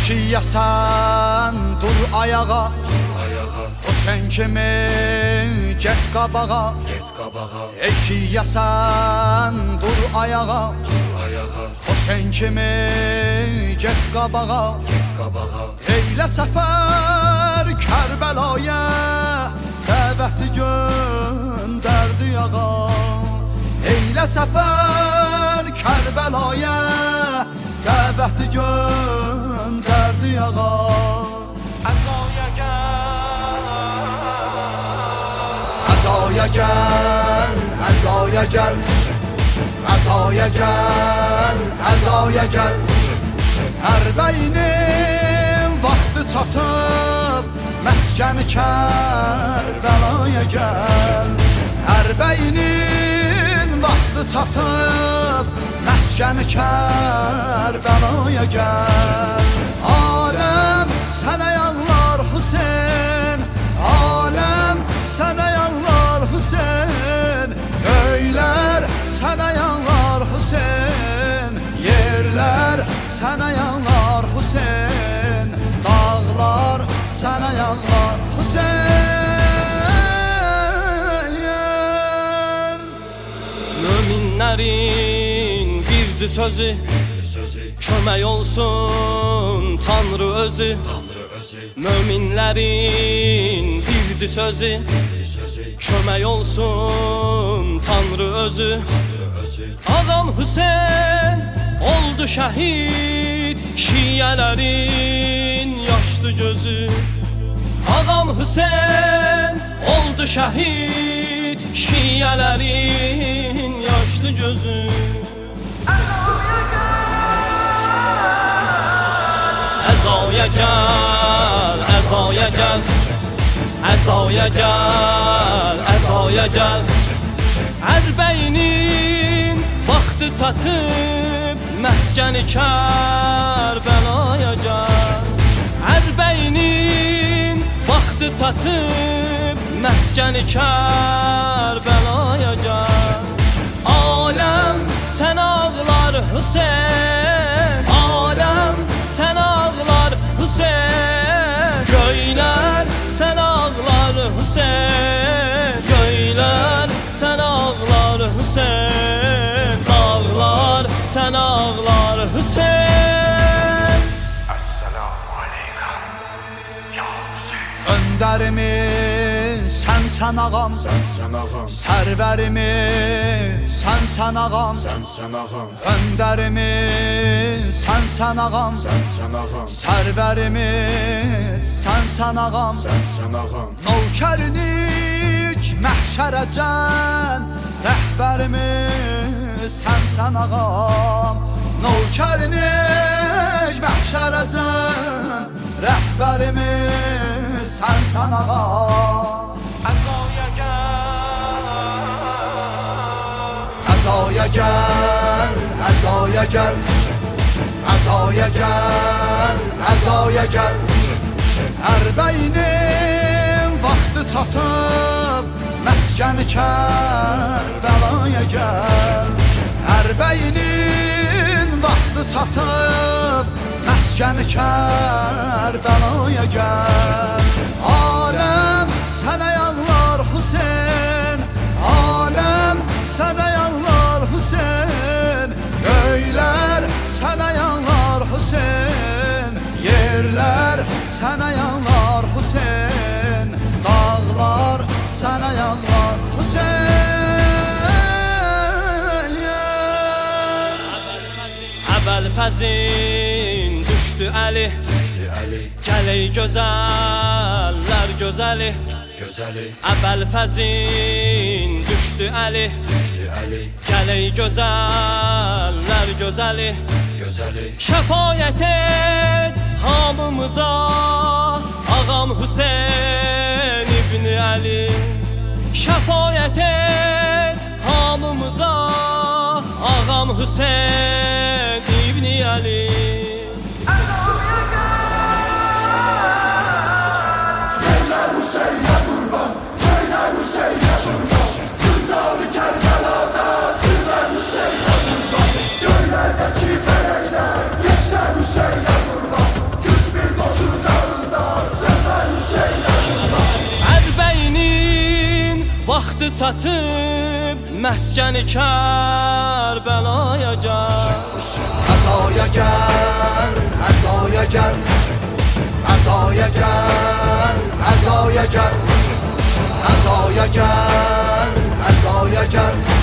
Eşiyasan dur ayağa, o sen kimi get qabağa. Eşiyasan dur ayağa, o sen kimi get qabağa. Eylə səfər Kərbəlaya, dəvəti göndərdi ağa. Eylə səfər Kərbəlaya, dəvəti göndərdi ağa. Əzaya gəl, əzaya gəl, əzaya gəl, əzaya gəl. Ərbəyinin vaxtı çatıb, məskəni Kərbəlaya gəl. Ərbəyinin vaxtı çatıb, məskəni Kərbəlaya gəl. Aləm sənə yanlar Hüseyn, aləm sənə yanlar Hüseyn. Göylər sənə yanlar Hüseyn, yerlər sənə yanlar Hüseyn. Dağlar sənə yanlar Hüseyn. Möminlərin birdi sözü, kömək olsun Tanrı özü. Möminlərin birdi sözü, kömək olsun Tanrı özü. Ağam Hüseyn oldu şəhid, şiyələrin yaşlı gözü. Ağam Hüseyn oldu şəhid, şiyələrin yaşlı gözü. Əzaya gəl, əzaya gəl, əzaya gəl, əzaya gəl. Ərbəyinin vaxtı çatıb, məskəni Kərbəlaya gəl. Ərbəyinin vaxtı çatıb, məskəni Kərbəlaya gəl. Aləm sən ağlar Hüseyn, aləm sən ağlar Hüseyn. Göylər sən ağlar Hüseyn, göylər sən ağlar Hüseyn. Dağlar sən ağlar Hüseyn. Esselamu aleyküm ya Hüseyin. Öndərimiz sənsən ağam, sərvərimiz sənsən ağam. Öndərimiz sənsən ağam, sərvərimiz sənsən ağam. Növkərlik məhşərəcən, rəhbərimiz sənsən ağam. Növkərlik məhşərəcən, rəhbərimiz sənsən ağam. Əzaya gəl, əzaya gəl, əzaya gəl, əzaya gəl. Ərbəyinin vaxtı çatıb, məskəni Kərbəlaya gəl. Ərbəyinin vaxtı çatıb, məskəni Kərbəlaya gəl. Aləm sənə yanlar Hüseyn, aləm sənə yanlar Hüseyn. Göylər sənə yanlar Hüseyn, yerlər sənə yanlar Hüseyn. Dağlar sənə yanlar Hüseyn. Əvvəl fəzin düşdü əli, gələk gözəllər gözəli. Əvvəl fəzin düşdü əli, gələk gözəllər gözəli. Şəfayət et hamımıza, ağam Hüseyn İbni Əli. Şəfayət et hamımıza, ağam Hüseyn İbni Əli. Hüseyin'e kurban, Hüseyin'e kurban. Gülzarı Kerbela'da, Hüseyin'e kurban. Göllerdeki felekler, geçer Hüseyin'e kurban. çatıb məskəni Kərbəlaya gəl. Əzaya gəl, əzaya gəl, əzaya gəl, əzaya gəl, əzaya gəl, əzaya gəl.